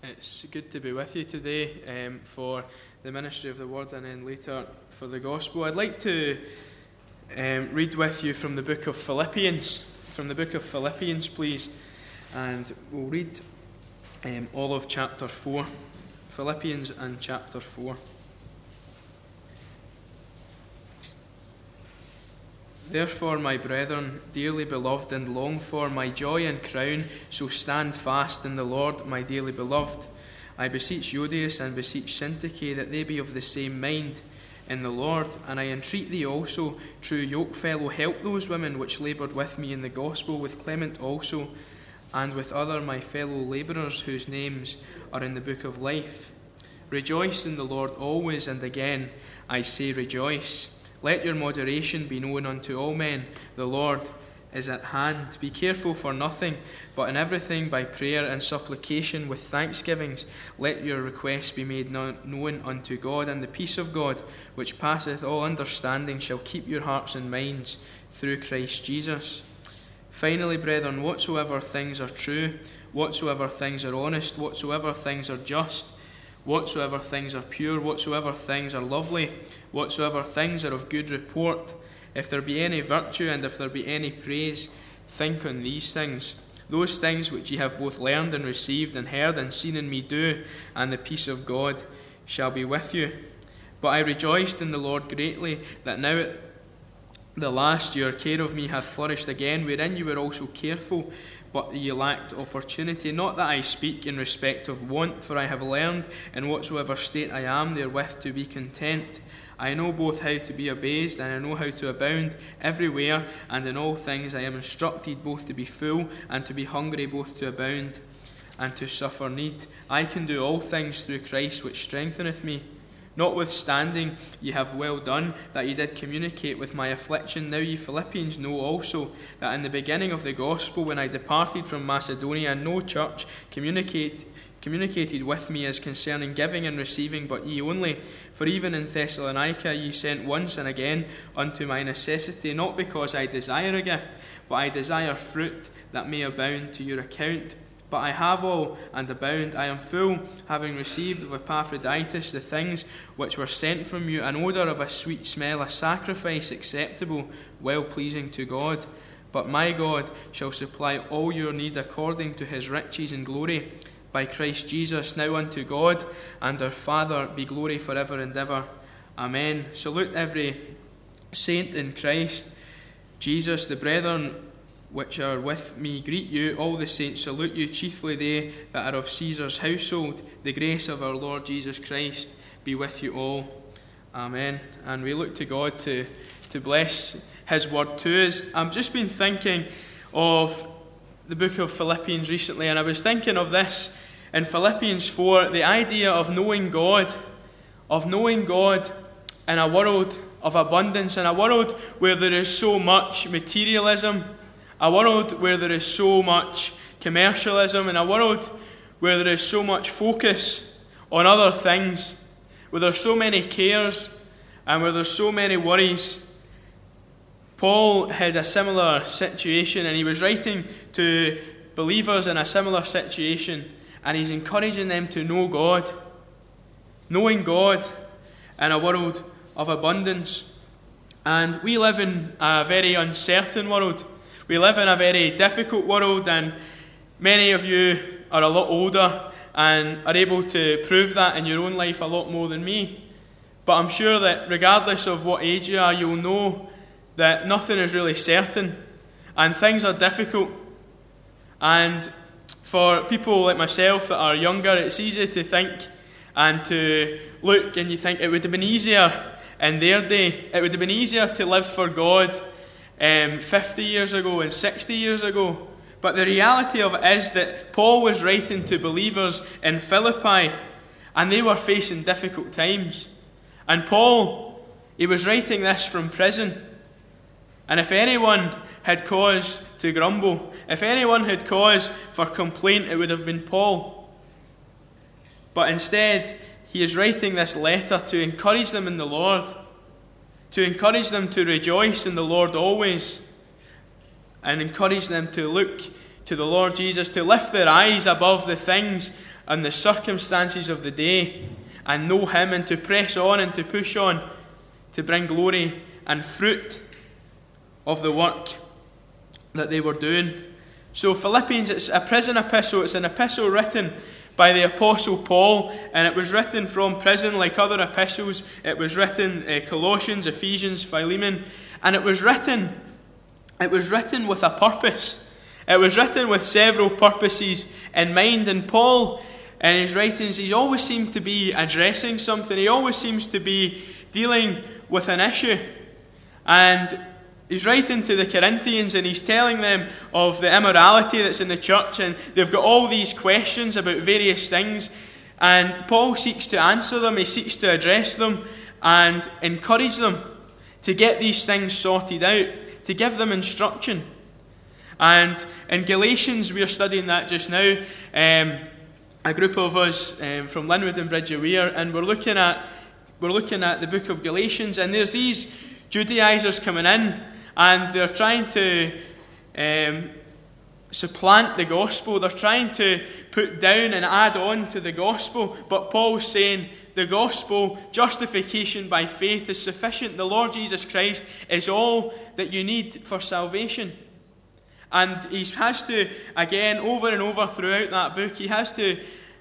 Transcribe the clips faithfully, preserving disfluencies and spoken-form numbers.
It's good to be with you today um, for the ministry of the word and then later for the gospel. I'd like to um, read with you from the book of Philippians, from the book of Philippians, please, and we'll read um, all of chapter four, Philippians and chapter four. Therefore, my brethren, dearly beloved and longed for, my joy and crown, so stand fast in the Lord, my dearly beloved. I beseech Euodias and beseech Syntyche that they be of the same mind in the Lord. And I entreat thee also, true yokefellow, help those women which laboured with me in the gospel, with Clement also, and with other my fellow labourers whose names are in the book of life. Rejoice in the Lord always, and again I say rejoice. Let your moderation be known unto all men. The Lord is at hand. Be careful for nothing, but in everything by prayer and supplication with thanksgivings, let your requests be made known unto God, and the peace of God, which passeth all understanding, shall keep your hearts and minds through Christ Jesus. Finally, brethren, whatsoever things are true, whatsoever things are honest, whatsoever things are just, whatsoever things are pure, whatsoever things are lovely, whatsoever things are of good report, if there be any virtue and if there be any praise, think on these things. Those things which ye have both learned and received and heard and seen in me do, and the peace of God shall be with you. But I rejoiced in the Lord greatly, that now at the last your care of me hath flourished again, wherein you were also careful, but ye lacked opportunity. Not that I speak in respect of want, for I have learned in whatsoever state I am therewith to be content. I know both how to be abased, and I know how to abound everywhere, and in all things I am instructed both to be full and to be hungry, both to abound and to suffer need. I can do all things through Christ which strengtheneth me. Notwithstanding, ye have well done, that ye did communicate with my affliction. Now ye Philippians know also that in the beginning of the gospel, when I departed from Macedonia, no church communicate, communicated with me as concerning giving and receiving, but ye only. For even in Thessalonica ye sent once and again unto my necessity, not because I desire a gift, but I desire fruit that may abound to your account. But I have all and abound. I am full, having received of Epaphroditus the things which were sent from you, an odour of a sweet smell, a sacrifice acceptable, well pleasing to God. But my God shall supply all your need according to his riches and glory by Christ Jesus. Now unto God and our Father be glory for ever and ever. Amen. Salute every saint in Christ Jesus. The brethren which are with me greet you. All the saints salute you, chiefly they that are of Caesar's household. The grace of our Lord Jesus Christ be with you all. Amen. And we look to God to, to bless his word to us. I've just been thinking of the book of Philippians recently, and I was thinking of this in Philippians four, the idea of knowing God, of knowing God in a world of abundance, in a world where there is so much materialism, a world where there is so much commercialism, in a world where there is so much focus on other things, where there's so many cares and where there's so many worries. Paul had a similar situation, and he was writing to believers in a similar situation, and he's encouraging them to know God, knowing God in a world of abundance. And we live in a very uncertain world. We live in a very difficult world, and many of you are a lot older and are able to prove that in your own life a lot more than me. But I'm sure that regardless of what age you are, you'll know that nothing is really certain, and things are difficult. And for people like myself that are younger, it's easy to think and to look and you think it would have been easier in their day. It would have been easier to live for God Um, fifty years ago and sixty years ago. But the reality of it is that Paul was writing to believers in Philippi, and they were facing difficult times. And Paul, he was writing this from prison. And if anyone had cause to grumble, if anyone had cause for complaint, it would have been Paul. But instead, he is writing this letter to encourage them in the Lord, to encourage them to rejoice in the Lord always, and encourage them to look to the Lord Jesus, to lift their eyes above the things on the circumstances of the day and know him, and to press on and to push on to bring glory and fruit of the work that they were doing. So Philippians, it's a prison epistle. It's an epistle written by the Apostle Paul, and it was written from prison like other epistles. It was written uh, Colossians, Ephesians, Philemon, and it was written it was written with a purpose. It was written with several purposes in mind. And Paul, in his writings, he always seems to be addressing something. He always seems to be dealing with an issue. And he's writing to the Corinthians, and he's telling them of the immorality that's in the church, and they've got all these questions about various things, and Paul seeks to answer them. He seeks to address them and encourage them to get these things sorted out, to give them instruction. And in Galatians, we are studying that just now, um, a group of us um, from Linwood and Bridge of Weir, and we're looking at we're looking at the book of Galatians, and there's these Judaizers coming in, and they're trying to um, supplant the gospel. They're trying to put down and add on to the gospel. But Paul's saying the gospel, justification by faith, is sufficient. The Lord Jesus Christ is all that you need for salvation. And he has to, again, over and over throughout that book, he has to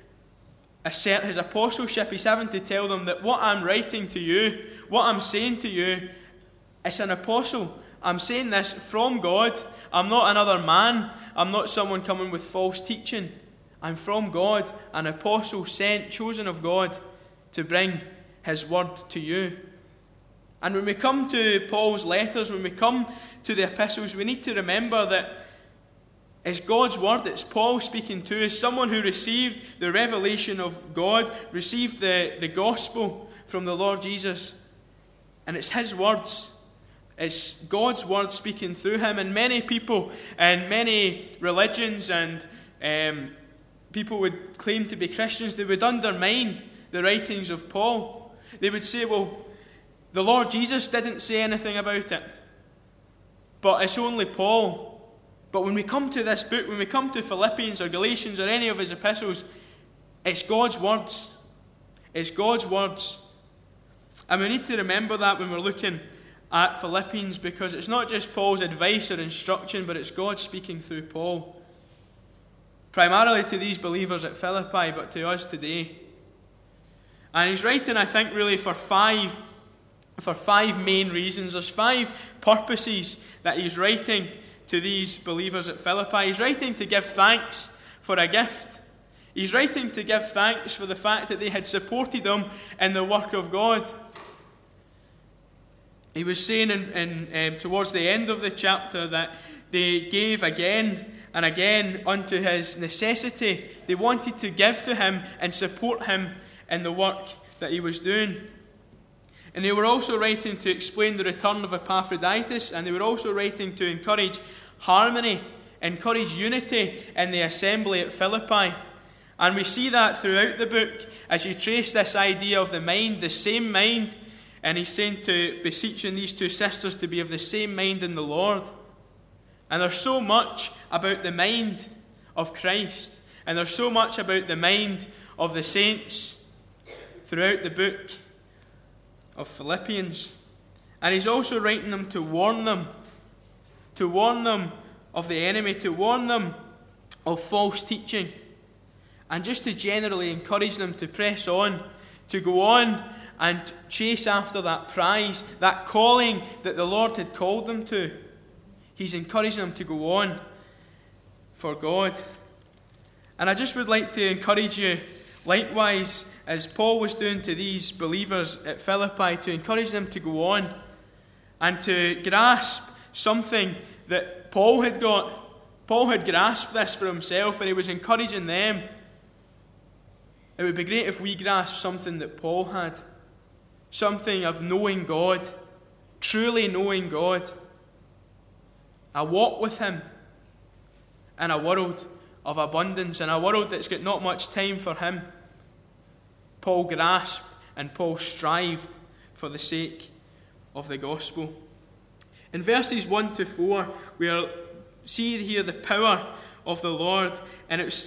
assert his apostleship. He's having to tell them that what I'm writing to you, what I'm saying to you, it's an apostle. I'm saying this from God. I'm not another man. I'm not someone coming with false teaching. I'm from God, an apostle sent, chosen of God, to bring his word to you. And when we come to Paul's letters, when we come to the epistles, we need to remember that it's God's word. It's Paul speaking to us, someone who received the revelation of God, received the, the gospel from the Lord Jesus. And it's his words. It's God's word speaking through him. And many people and many religions and um, people would claim to be Christians, they would undermine the writings of Paul. They would say, well, the Lord Jesus didn't say anything about it, but it's only Paul. But when we come to this book, when we come to Philippians or Galatians or any of his epistles, it's God's words. It's God's words. And we need to remember that when we're looking at Philippians, because it's not just Paul's advice or instruction, but it's God speaking through Paul. Primarily to these believers at Philippi, but to us today. And he's writing, I think, really for five, for five main reasons. There's five purposes that he's writing to these believers at Philippi. He's writing to give thanks for a gift. He's writing to give thanks for the fact that they had supported him in the work of God. He was saying in, in, um, towards the end of the chapter that they gave again and again unto his necessity. They wanted to give to him and support him in the work that he was doing. And they were also writing to explain the return of Epaphroditus, and they were also writing to encourage harmony, encourage unity in the assembly at Philippi. And we see that throughout the book as you trace this idea of the mind, the same mind. And he's saying to beseeching these two sisters to be of the same mind in the Lord. And there's so much about the mind of Christ, and there's so much about the mind of the saints throughout the book of Philippians. And he's also writing them to warn them, to warn them of the enemy, to warn them of false teaching, and just to generally encourage them to press on, to go on and chase after that prize, that calling that the Lord had called them to. He's encouraging them to go on for God. And I just would like to encourage you, likewise, as Paul was doing to these believers at Philippi, to encourage them to go on and to grasp something that Paul had got. Paul had grasped this for himself, and he was encouraging them. It would be great if we grasped something that Paul had. Something of knowing God, truly knowing God. A walk with him in a world of abundance, in a world that's got not much time for him. Paul grasped and Paul strived for the sake of the gospel. In verses one to four, we'll see here the power of the Lord, and it's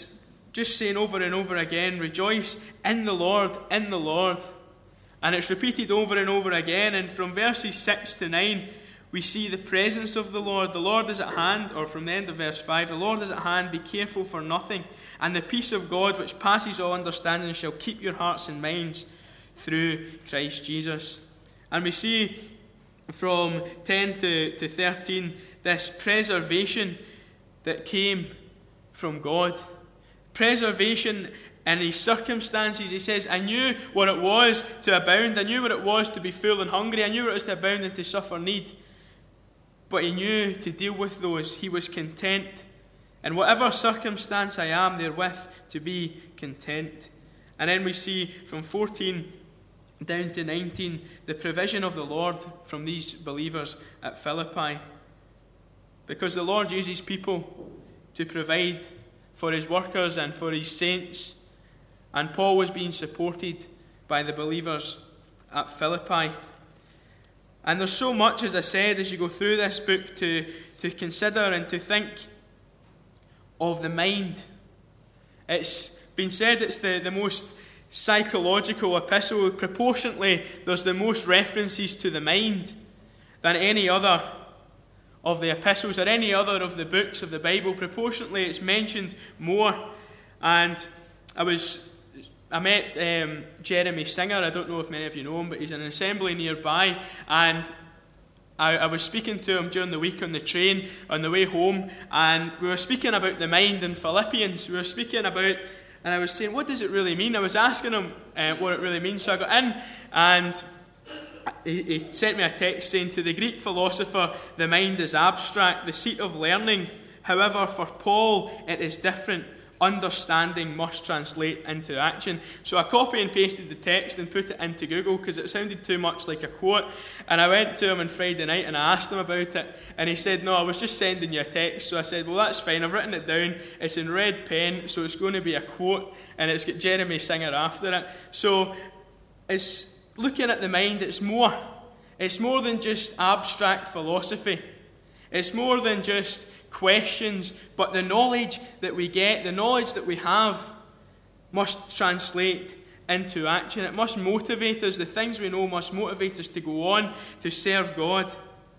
just saying over and over again, rejoice in the Lord, in the Lord. And it's repeated over and over again. And from verses six to nine, we see the presence of the Lord. The Lord is at hand, or from the end of verse five, the Lord is at hand, be careful for nothing. And the peace of God, which passes all understanding, shall keep your hearts and minds through Christ Jesus. And we see from ten to, to thirteen, this preservation that came from God. Preservation in his circumstances. He says, I knew what it was to abound. I knew what it was to be full and hungry. I knew what it was to abound and to suffer need. But he knew to deal with those. He was content. In whatever circumstance I am therewith, to be content. And then we see from fourteen down to nineteen, the provision of the Lord from these believers at Philippi. Because the Lord uses people to provide for his workers and for his saints. And Paul was being supported by the believers at Philippi. And there's so much, as I said, as you go through this book to, to consider and to think of the mind. It's been said it's the, the most psychological epistle. Proportionately, there's the most references to the mind than any other of the epistles or any other of the books of the Bible. Proportionately, it's mentioned more. And I was I met um, Jeremy Singer. I don't know if many of you know him, but he's in an assembly nearby. And I, I was speaking to him during the week on the train on the way home, and we were speaking about the mind in Philippians. We were speaking about, and I was saying, what does it really mean? I was asking him uh, what it really means. So I got in, and he, he sent me a text saying, to the Greek philosopher, the mind is abstract, the seat of learning. However, for Paul, it is different. Understanding must translate into action. So I copy and pasted the text and put it into Google because it sounded too much like a quote. And I went to him on Friday night and I asked him about it. And he said, no, I was just sending you a text. So I said, well, that's fine. I've written it down. It's in red pen, so it's going to be a quote. And it's got Jeremy Singer after it. So it's looking at the mind. It's more. It's more than just abstract philosophy. It's more than just questions, but the knowledge that we get, the knowledge that we have, must translate into action. It must motivate us. The things we know must motivate us to go on to serve God.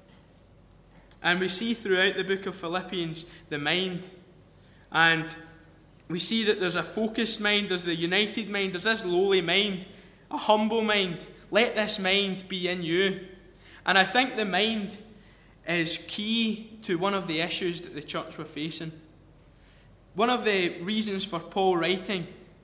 And we see throughout the book of Philippians the mind. And we see that there's a focused mind, there's the united mind, there's this lowly mind, a humble mind. Let this mind be in you. And I think the mind is key to one of the issues that the church were facing. One of the reasons for Paul writing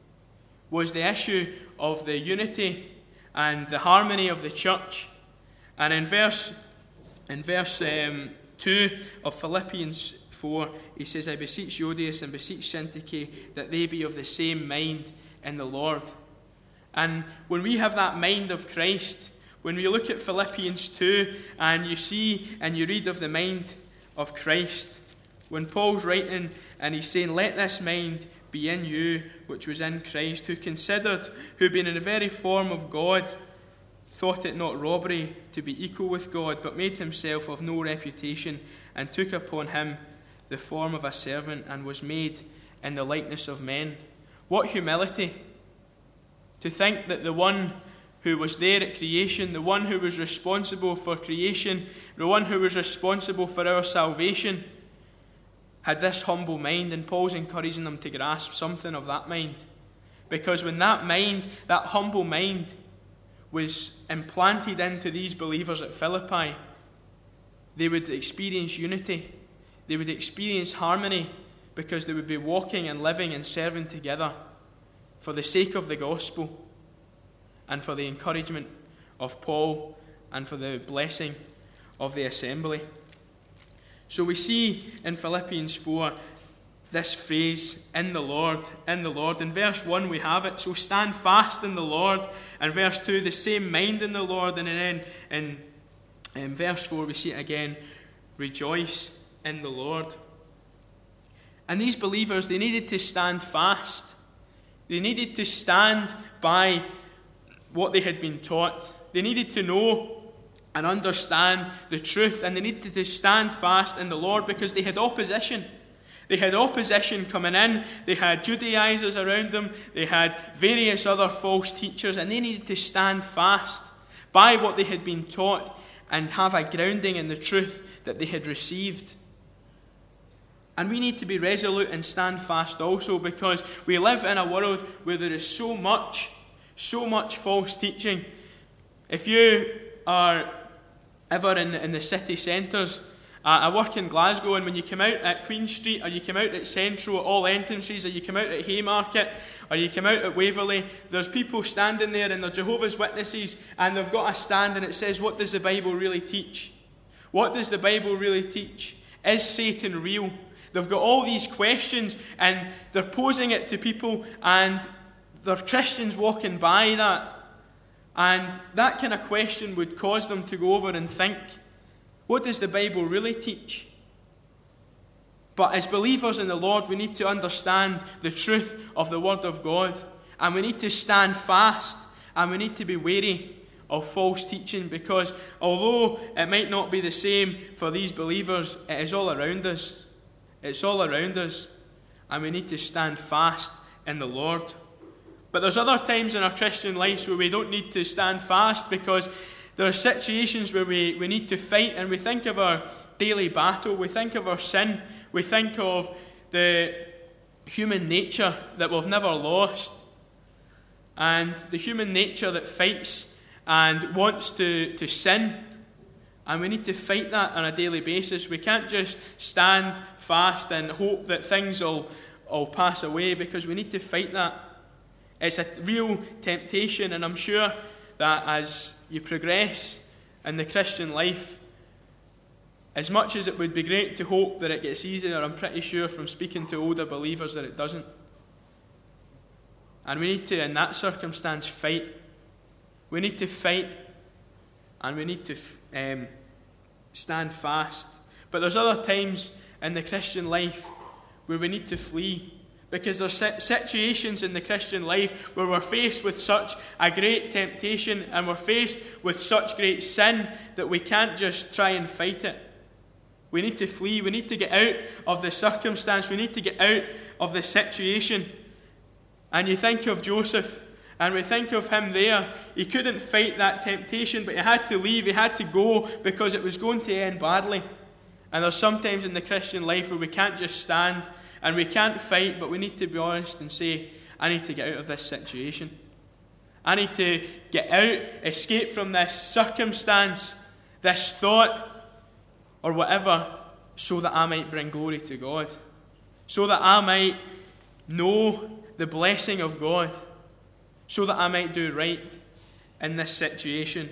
was the issue of the unity and the harmony of the church. And in verse in verse um, two of Philippians four, he says, I beseech Euodias and beseech Syntyche that they be of the same mind in the Lord. And when we have that mind of Christ, when we look at Philippians two and you see and you read of the mind of Christ, when Paul's writing and he's saying, let this mind be in you, which was in Christ, who considered, who being in the very form of God, thought it not robbery to be equal with God, but made himself of no reputation, and took upon him the form of a servant, and was made in the likeness of men. What humility! To think that the one who was there at creation, the one who was responsible for creation, the one who was responsible for our salvation, had this humble mind, and Paul's encouraging them to grasp something of that mind. Because when that mind, that humble mind, was implanted into these believers at Philippi, they would experience unity, they would experience harmony, because they would be walking and living and serving together for the sake of the gospel, and for the encouragement of Paul, and for the blessing of the assembly. So we see in Philippians four this phrase, in the Lord, in the Lord. In verse one we have it, so stand fast in the Lord. And verse two, the same mind in the Lord. And then in, in verse four we see it again, rejoice in the Lord. And these believers, they needed to stand fast. They needed to stand by what they had been taught. They needed to know and understand the truth, and they needed to stand fast in the Lord, because they had opposition. They had opposition coming in. They had Judaizers around them. They had various other false teachers, and they needed to stand fast by what they had been taught and have a grounding in the truth that they had received. And we need to be resolute and stand fast also, because we live in a world where there is so much, so much false teaching. If you are ever in, in the city centres, uh, I work in Glasgow, and when you come out at Queen Street, or you come out at Central, at all entrances, or you come out at Haymarket, or you come out at Waverley, there's people standing there, and they're Jehovah's Witnesses, and they've got a stand, and it says, what does the Bible really teach? What does the Bible really teach? Is Satan real? They've got all these questions, and they're posing it to people, and there are Christians walking by that. And that kind of question would cause them to go over and think, what does the Bible really teach? But as believers in the Lord, we need to understand the truth of the Word of God. And we need to stand fast, and we need to be wary of false teaching, because although it might not be the same for these believers, it is all around us. It's all around us, and we need to stand fast in the Lord. But there's other times in our Christian lives where we don't need to stand fast, because there are situations where we, we need to fight, and we think of our daily battle, we think of our sin, we think of the human nature that we've never lost, and the human nature that fights and wants to, to sin. And we need to fight that on a daily basis. We can't just stand fast and hope that things will, will pass away, because we need to fight that. It's a real temptation, and I'm sure that as you progress in the Christian life, as much as it would be great to hope that it gets easier, I'm pretty sure from speaking to older believers that it doesn't. And we need to, in that circumstance, fight. We need to fight, and we need to um, stand fast. But there's other times in the Christian life where we need to flee, because there's situations in the Christian life where we're faced with such a great temptation, and we're faced with such great sin that we can't just try and fight it. We need to flee. We need to get out of the circumstance. We need to get out of the situation. And you think of Joseph, and we think of him there. He couldn't fight that temptation, but he had to leave. He had to go because it was going to end badly. And there's sometimes in the Christian life where we can't just stand and we can't fight, but we need to be honest and say, I need to get out of this situation. I need to get out, escape from this circumstance, this thought, or whatever, so that I might bring glory to God. So that I might know the blessing of God. So that I might do right in this situation.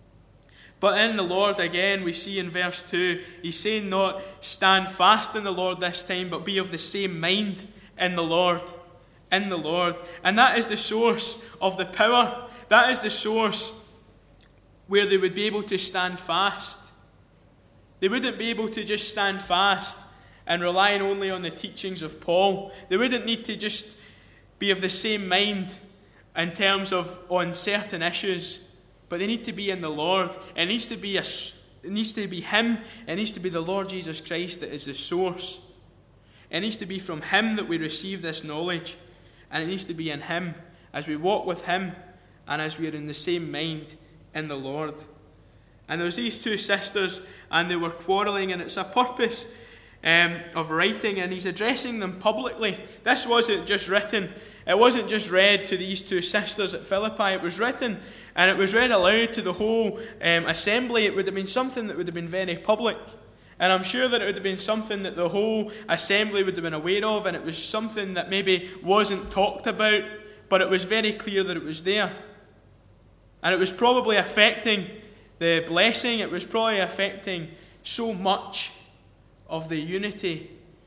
But in the Lord, again, we see in verse two, he's saying not stand fast in the Lord this time, but be of the same mind in the Lord. In the Lord. And that is the source of the power. That is the source where they would be able to stand fast. They wouldn't be able to just stand fast and relying only on the teachings of Paul. They wouldn't need to just be of the same mind in terms of on certain issues, but they need to be in the Lord. It needs to be a, it needs to be Him. It needs to be the Lord Jesus Christ that is the source. It needs to be from Him that we receive this knowledge, and it needs to be in Him as we walk with Him and as we are in the same mind in the Lord. And there was these two sisters, and they were quarrelling, and it's a purpose um, of writing, and he's addressing them publicly. This wasn't just written. It wasn't just read to these two sisters at Philippi. It was written, and it was read aloud to the whole um, assembly. It would have been something that would have been very public. And I'm sure that it would have been something that the whole assembly would have been aware of, and it was something that maybe wasn't talked about, but it was very clear that it was there. And it was probably affecting the blessing. It was probably affecting so much of the unity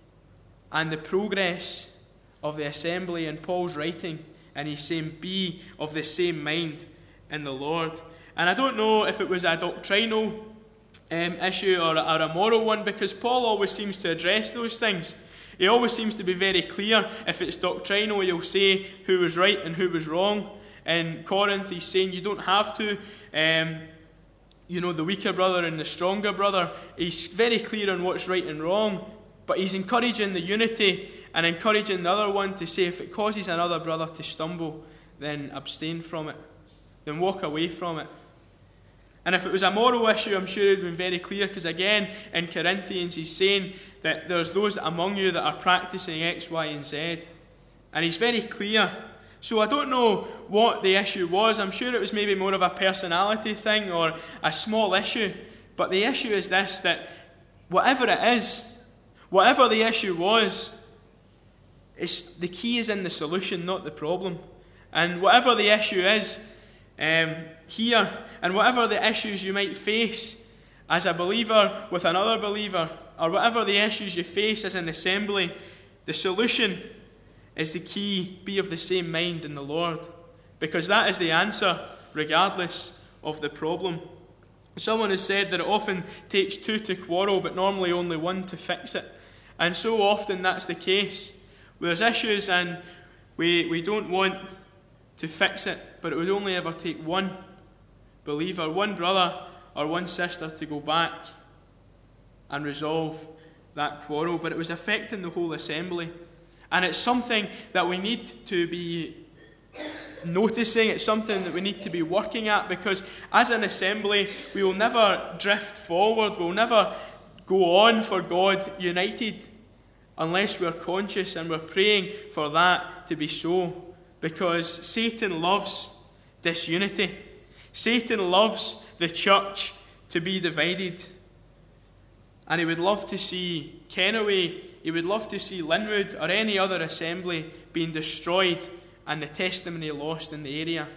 and the progress of the assembly. And Paul's writing, and he's saying, be of the same mind in the Lord. And I don't know if it was a doctrinal um, issue or a, or a moral one, because Paul always seems to address those things. He always seems to be very clear. If it's doctrinal, he'll say who was right and who was wrong. In Corinth, he's saying you don't have to, um, you know, the weaker brother and the stronger brother. He's very clear on what's right and wrong. But he's encouraging the unity and encouraging the other one to say if it causes another brother to stumble, then abstain from it. Then walk away from it. And if it was a moral issue, I'm sure it would have been very clear, because again, in Corinthians, he's saying that there's those among you that are practicing X, Y, and Z. And he's very clear. So I don't know what the issue was. I'm sure it was maybe more of a personality thing or a small issue. But the issue is this, that whatever it is, whatever the issue was, it's, the key is in the solution, not the problem. And whatever the issue is um, here, and whatever the issues you might face as a believer with another believer, or whatever the issues you face as an assembly, the solution is the key: be of the same mind in the Lord. Because that is the answer, regardless of the problem. Someone has said that it often takes two to quarrel, but normally only one to fix it. And so often that's the case. There's issues and we, we don't want to fix it, but it would only ever take one believer, one brother or one sister to go back and resolve that quarrel. But it was affecting the whole assembly. And it's something that we need to be noticing. It's something that we need to be working at, because as an assembly, we will never drift forward. We'll never go on for God united unless we're conscious and we're praying for that to be so. Because Satan loves disunity. Satan loves the church to be divided. And he would love to see Kennoway, he would love to see Linwood or any other assembly being destroyed and the testimony lost in the area.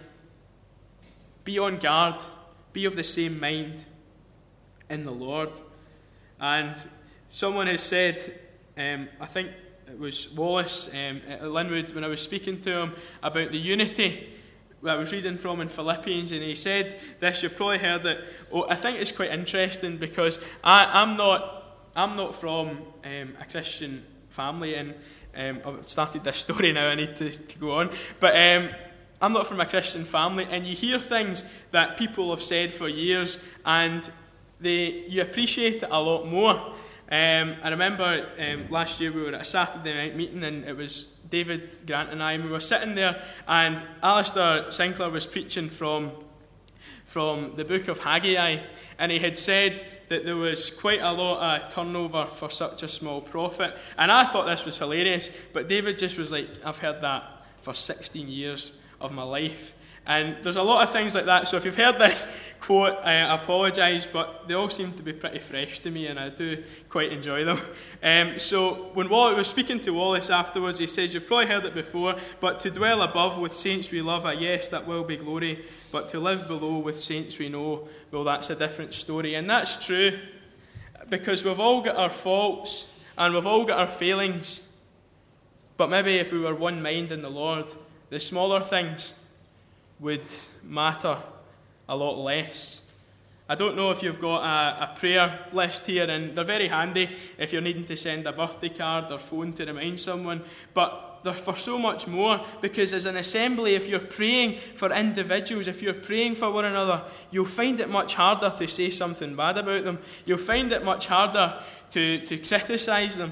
Be on guard. Be of the same mind in the Lord. And someone has said, um, I think it was Wallace um, at Linwood, when I was speaking to him about the unity I was reading from in Philippians, and he said this, you've probably heard it. Oh, I think it's quite interesting, because I, I'm not I'm not from um, a Christian family, and um, I've started this story now, I need to, to go on. But um, I'm not from a Christian family, and you hear things that people have said for years, and they you appreciate it a lot more. Um, I remember um, last year we were at a Saturday night meeting, and it was David, Grant and I, and we were sitting there, and Alistair Sinclair was preaching from, from the book of Haggai, and he had said that there was quite a lot of turnover for such a small prophet. And I thought this was hilarious, but David just was like, I've heard that for sixteen years of my life. And there's a lot of things like that. So if you've heard this quote, I apologise, but they all seem to be pretty fresh to me, and I do quite enjoy them. Um, so when Wallace was speaking to Wallace afterwards, he says, you've probably heard it before, but to dwell above with saints we love, ah, yes, that will be glory. But to live below with saints we know, well, that's a different story. And that's true, because we've all got our faults, and we've all got our failings. But maybe if we were one mind in the Lord, the smaller things would matter a lot less. I don't know if you've got a, a prayer list here, and they're very handy if you're needing to send a birthday card or phone to remind someone, but they're for so much more, because as an assembly, if you're praying for individuals, if you're praying for one another, you'll find it much harder to say something bad about them. You'll find it much harder to, to criticise them.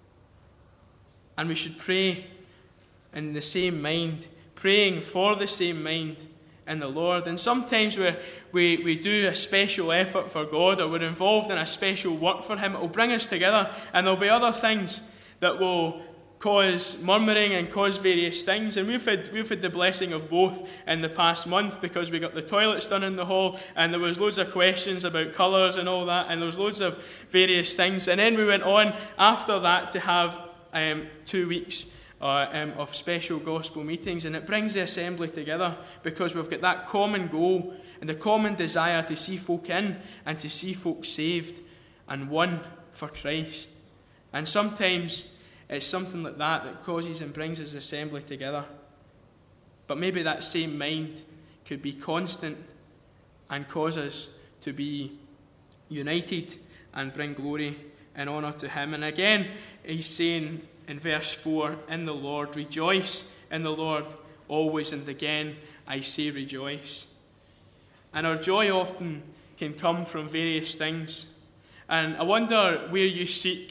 And we should pray in the same mind, praying for the same mind in the Lord. And sometimes we we we do a special effort for God, or we're involved in a special work for Him. It will bring us together, and there'll be other things that will cause murmuring and cause various things. And we've had we've had the blessing of both in the past month, because we got the toilets done in the hall, and there was loads of questions about colours and all that, and there was loads of various things. And then we went on after that to have um, two weeks Uh, um, of special gospel meetings, and it brings the assembly together, because we've got that common goal and the common desire to see folk in and to see folk saved and won for Christ. And sometimes it's something like that that causes and brings us assembly together. But maybe that same mind could be constant and cause us to be united and bring glory and honour to Him. And again, he's saying in verse four, in the Lord, rejoice in the Lord always, and again I say rejoice. And our joy often can come from various things. And I wonder where you seek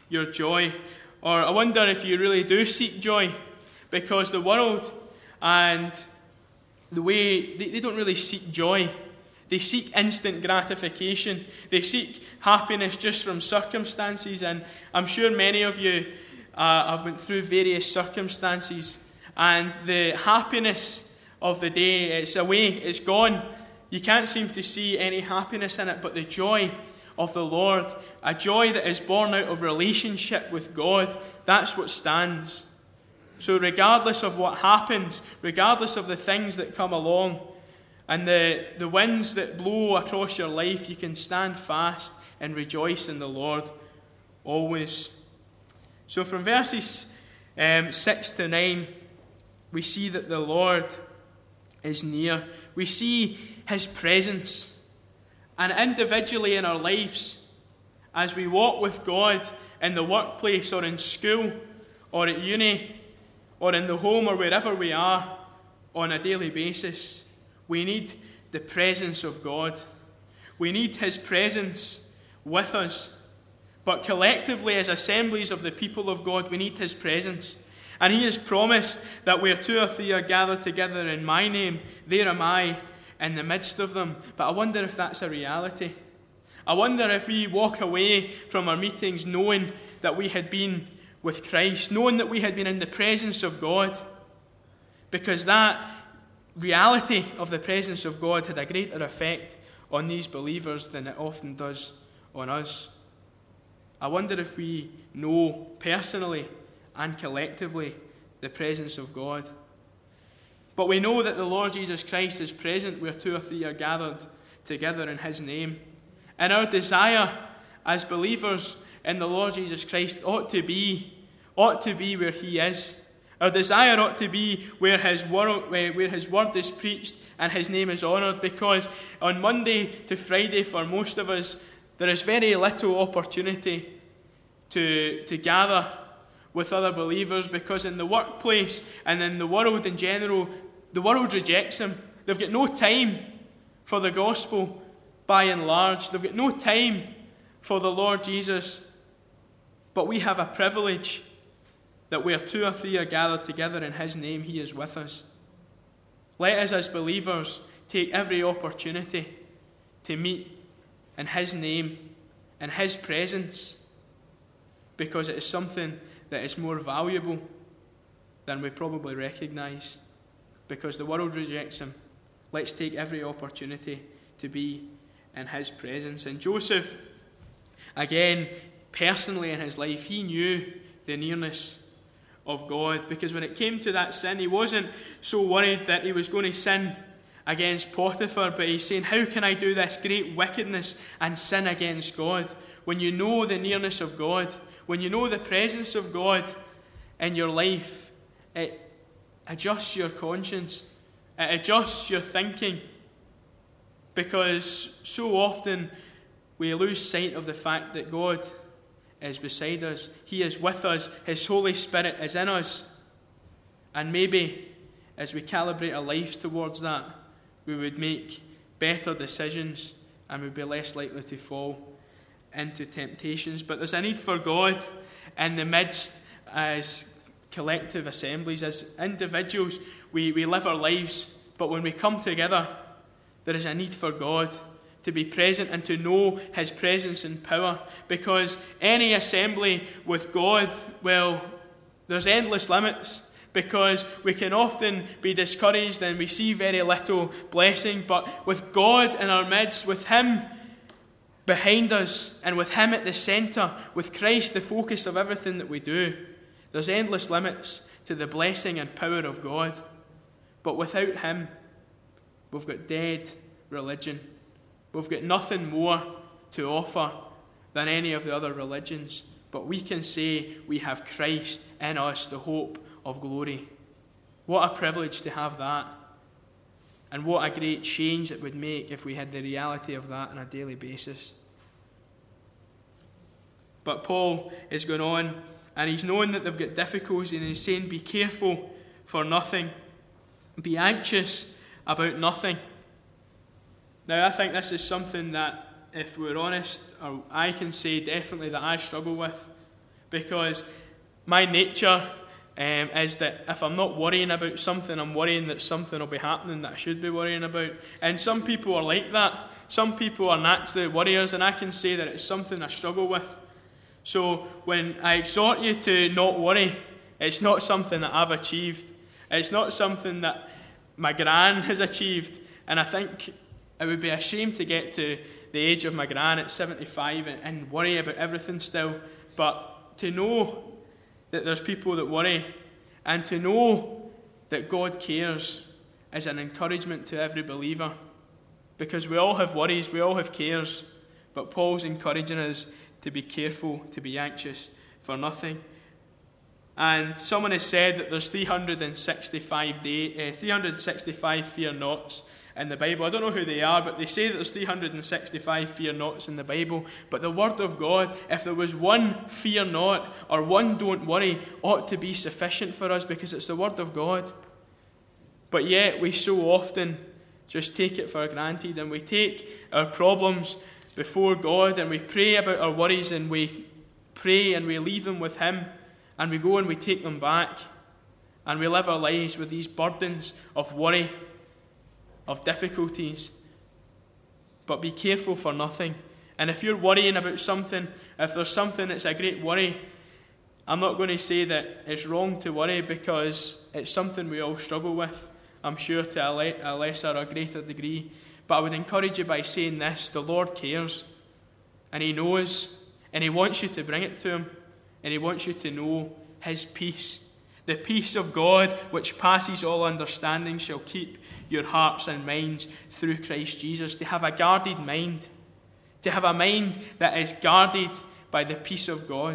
your joy. Or I wonder if you really do seek joy, because the world and the way, they, they don't really seek joy. They seek instant gratification. They seek happiness just from circumstances. And I'm sure many of you uh, have went through various circumstances. And the happiness of the day, it's away, it's gone. You can't seem to see any happiness in it. But the joy of the Lord, a joy that is born out of relationship with God, that's what stands. So regardless of what happens, regardless of the things that come along, and the, the winds that blow across your life, you can stand fast and rejoice in the Lord always. So from verses um, six to nine, we see that the Lord is near. We see his presence. And individually in our lives, as we walk with God in the workplace or in school or at uni or in the home or wherever we are on a daily basis, we need the presence of God. We need his presence with us. But collectively, as assemblies of the people of God, we need his presence. And he has promised that where two or three are gathered together in my name, there am I in the midst of them. But I wonder if that's a reality. I wonder if we walk away from our meetings knowing that we had been with Christ, knowing that we had been in the presence of God. Because that reality of the presence of God had a greater effect on these believers than it often does on us. I wonder if we know personally and collectively the presence of God. But we know that the Lord Jesus Christ is present where two or three are gathered together in his name. And our desire as believers in the Lord Jesus Christ ought to be, ought to be where he is. Our desire ought to be where his word, where his word is preached and his name is honoured, because on Monday to Friday for most of us, there is very little opportunity to, to gather with other believers, because in the workplace and in the world in general, the world rejects him. They've got no time for the gospel by and large. They've got no time for the Lord Jesus. But we have a privilege that where two or three are gathered together in his name, he is with us. Let us as believers take every opportunity to meet in his name, in his presence, because it is something that is more valuable than we probably recognise. Because the world rejects him, let's take every opportunity to be in his presence. And Joseph, again, personally in his life, he knew the nearness of God, because when it came to that sin, he wasn't so worried that he was going to sin against Potiphar, but he's saying, how can I do this great wickedness and sin against God? When you know the nearness of God, when you know the presence of God in your life, it adjusts your conscience, it adjusts your thinking, because so often we lose sight of the fact that God is beside us. He is with us. His Holy Spirit is in us. And maybe as we calibrate our lives towards that, we would make better decisions and would be less likely to fall into temptations. But there's a need for God in the midst as collective assemblies. As individuals, we, we live our lives, but when we come together, there is a need for God to be present and to know his presence and power, because any assembly with God, well, there's endless limits, because we can often be discouraged and we see very little blessing. But with God in our midst, with him behind us and with him at the centre, with Christ the focus of everything that we do, there's endless limits to the blessing and power of God. But without him, we've got dead religion. We've got nothing more to offer than any of the other religions. But we can say we have Christ in us, the hope of glory. What a privilege to have that. And what a great change it would make if we had the reality of that on a daily basis. But Paul is going on, and he's knowing that they've got difficulties, and he's saying, be careful for nothing. Be anxious about nothing. Now, I think this is something that, if we're honest, or I can say definitely that I struggle with. because my nature um, is that if I'm not worrying about something, I'm worrying that something will be happening that I should be worrying about. And some people are like that. Some people are naturally worriers, and I can say that it's something I struggle with. So when I exhort you to not worry, it's not something that I've achieved. It's not something that my gran has achieved. And I think it would be a shame to get to the age of my gran at seventy-five and, and worry about everything still. But to know that there's people that worry, and to know that God cares, is an encouragement to every believer. Because we all have worries, we all have cares. But Paul's encouraging us to be careful, to be anxious for nothing. And someone has said that there's three hundred sixty-five day, uh, three hundred sixty-five fear nots in the Bible. I don't know who they are, but they say that there's three hundred sixty-five fear nots in the Bible. But the Word of God, if there was one fear not or one don't worry, ought to be sufficient for us, because it's the Word of God. But yet we so often just take it for granted, and we take our problems before God, and we pray about our worries, and we pray and we leave them with Him, and we go and we take them back, and we live our lives with these burdens of worry, of difficulties. But be careful for nothing. And if you're worrying about something, if there's something that's a great worry, I'm not going to say that it's wrong to worry, because it's something we all struggle with, I'm sure, to a, le- a lesser or greater degree. But I would encourage you by saying this: the Lord cares, and He knows, and He wants you to bring it to Him, and He wants you to know His peace. The peace of God, which passes all understanding, shall keep your hearts and minds through Christ Jesus. To have a guarded mind, to have a mind that is guarded by the peace of God,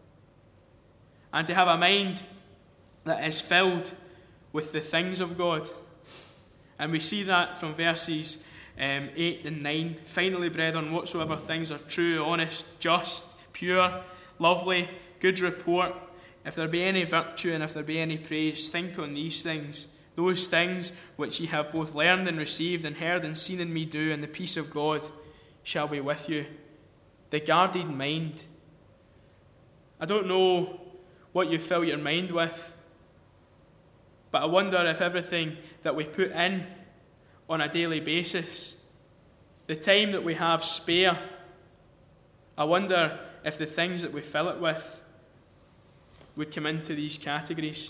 and to have a mind that is filled with the things of God. And we see that from verses um, eight and nine. Finally, brethren, whatsoever things are true, honest, just, pure, lovely, good report, if there be any virtue and if there be any praise, think on these things. Those things which ye have both learned and received and heard and seen in me do, and the peace of God shall be with you. The guarded mind. I don't know what you fill your mind with, but I wonder if everything that we put in on a daily basis, the time that we have spare, I wonder if the things that we fill it with would come into these categories.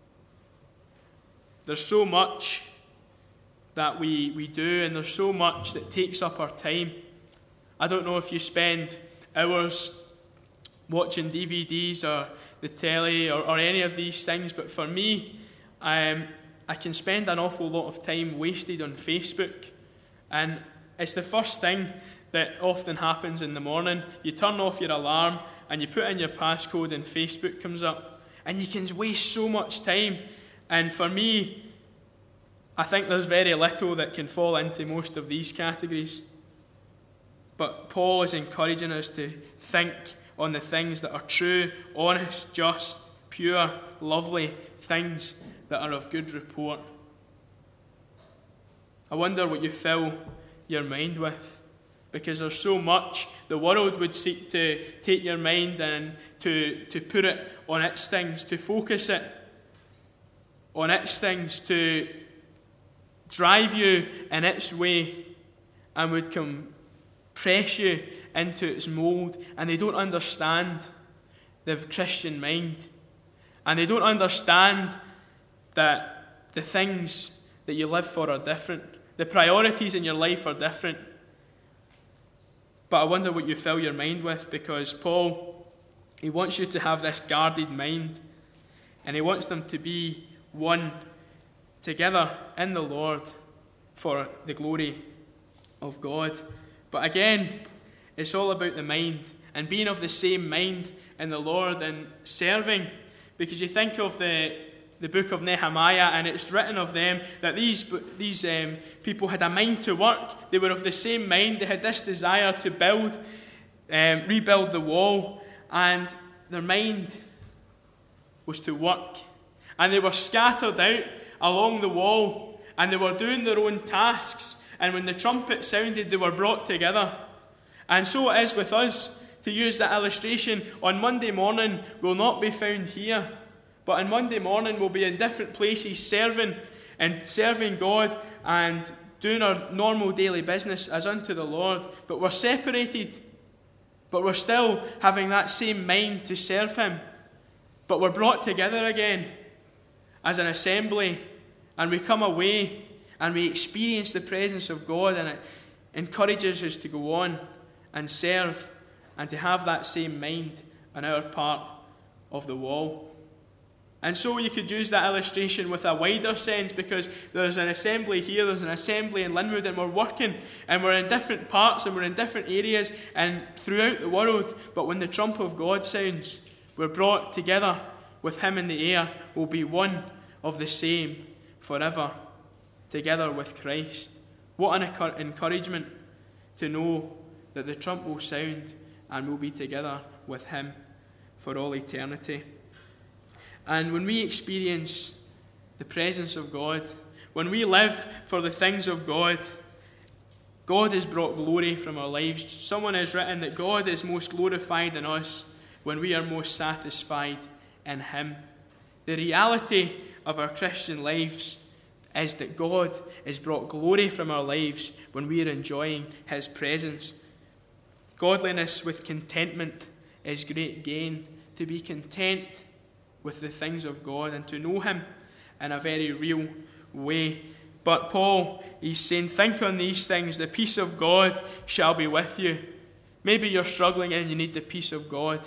There's so much that we, we do, and there's so much that takes up our time. I don't know if you spend hours watching D V Ds or the telly or, or any of these things, but for me, Um, I can spend an awful lot of time wasted on Facebook, and it's the first thing that often happens in the morning. You turn off your alarm and you put in your passcode and Facebook comes up, and you can waste so much time. And for me, I think there's very little that can fall into most of these categories. But Paul is encouraging us to think on the things that are true, honest, just, pure, lovely things that are of good report. I wonder what you fill your mind with, because there's so much. The world would seek to take your mind and to, to put it on its things, to focus it on its things, to drive you in its way, and would compress you into its mould. And they don't understand the Christian mind, and they don't understand that the things that you live for are different. The priorities in your life are different. But I wonder what you fill your mind with, because Paul, he wants you to have this guarded mind, and he wants them to be one together in the Lord for the glory of God. But again, it's all about the mind, and being of the same mind in the Lord, and serving. Because you think of the the book of Nehemiah, and it's written of them that these these um, people had a mind to work. They were of the same mind. They had this desire to build, um, rebuild the wall, and their mind was to work. And they were scattered out along the wall, and they were doing their own tasks. And when the trumpet sounded, they were brought together. And so it is with us. to use that illustration, on Monday morning we'll not be found here, but on Monday morning we'll be in different places serving and serving God and doing our normal daily business as unto the Lord. But we're separated, but we're still having that same mind to serve him. But we're brought together again as an assembly, and we come away and we experience the presence of God, and it encourages us to go on and serve and to have that same mind on our part of the wall. And so you could use that illustration with a wider sense, because there's an assembly here, there's an assembly in Linwood, and we're working, and we're in different parts, and we're in different areas, and throughout the world. But when the trump of God sounds, we're brought together with him in the air. We'll be one of the same forever, together with Christ. What an encouragement to know that the trump will sound and we'll be together with him for all eternity. And when we experience the presence of God, when we live for the things of God, God has brought glory from our lives. Someone has written that God is most glorified in us when we are most satisfied in him. The reality of our Christian lives is that God has brought glory from our lives when we are enjoying his presence. Godliness with contentment is great gain. To be content with the things of God and to know him in a very real way. But Paul, he's saying, think on these things, the peace of God shall be with you. Maybe you're struggling and you need the peace of God.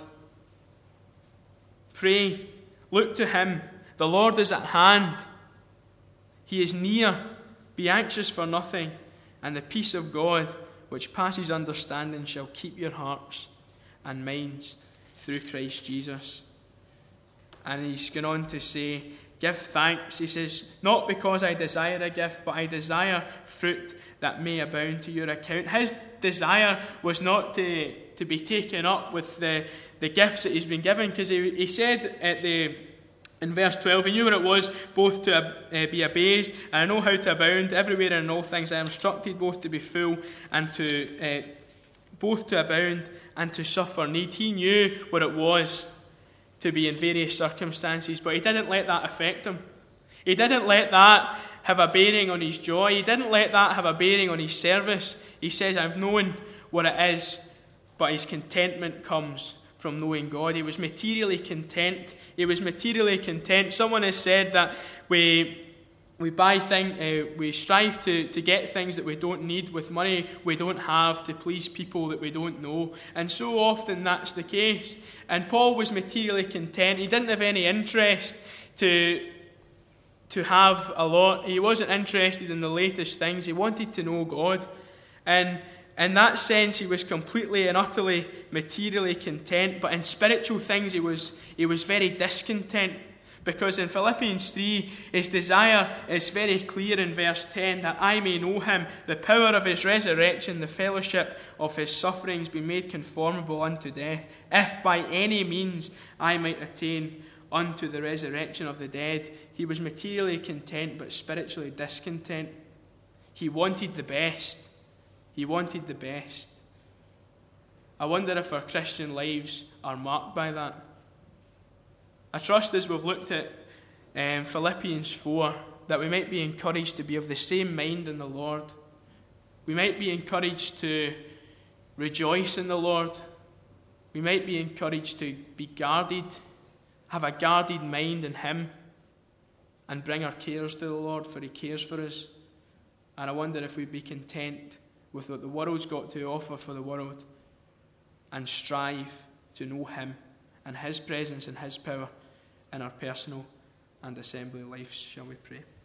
Pray, look to him. The Lord is at hand. He is near. Be anxious for nothing, and the peace of God, which passes understanding, shall keep your hearts and minds through Christ Jesus. And he's going on to say, give thanks. He says, not because I desire a gift, but I desire fruit that may abound to your account. His desire was not to, to be taken up with the, the gifts that he's been given, because he, he said at the in verse twelve, he knew what it was both to uh, be abased, and I know how to abound. Everywhere and in all things I am instructed both to be full and to uh, both to abound and to suffer need. He knew what it was to be in various circumstances, but he didn't let that affect him. He didn't let that have a bearing on his joy. He didn't let that have a bearing on his service. He says, I've known what it is, but his contentment comes from knowing God. He was materially content. He was materially content. Someone has said that we we buy things, uh, we strive to, to get things that we don't need with money we don't have, to please people that we don't know. And so often that's the case. And Paul was materially content. He didn't have any interest to, to have a lot. He wasn't interested in the latest things. He wanted to know God. And in that sense, he was completely and utterly materially content. But in spiritual things, he was, he was very discontent. Because in Philippians three, his desire is very clear in verse ten, that I may know him, the power of his resurrection, the fellowship of his sufferings, be made conformable unto death, if by any means I might attain unto the resurrection of the dead. He was materially content, but spiritually discontent. He wanted the best. He wanted the best. I wonder if our Christian lives are marked by that. I trust as we've looked at um, Philippians four, that we might be encouraged to be of the same mind in the Lord. We might be encouraged to rejoice in the Lord. We might be encouraged to be guarded, have a guarded mind in him, and bring our cares to the Lord, for he cares for us. And I wonder if we'd be content with what the world's got to offer for the world, and strive to know him and his presence and his power in our personal and assembly lives. Shall we pray?